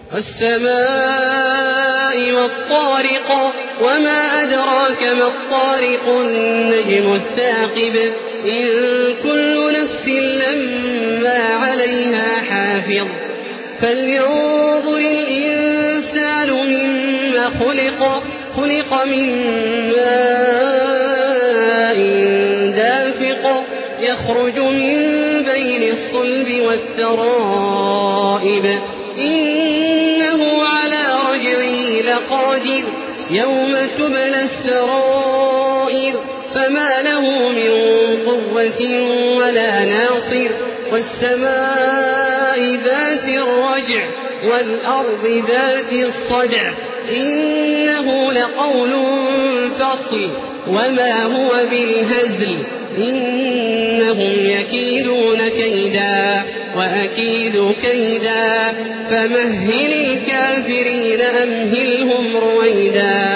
والسماء والطارق وما أدراك ما الطارق النجم الثاقب إن كل نفس لما عليها حافظ فلينظر الإنسان مما خلق من ماء دافق يخرج من بين الصلب والترائب إنه على رجعه لقادر يوم تبلى السرائر فما له من قوة ولا ناصر والسماء ذات الرجع والأرض ذات الصدع إنه لقول فصل وما هو بالهزل إنهم يكيدون كيدا وأكيد كيدا فمهل الكافرين أمهلهم رويدا.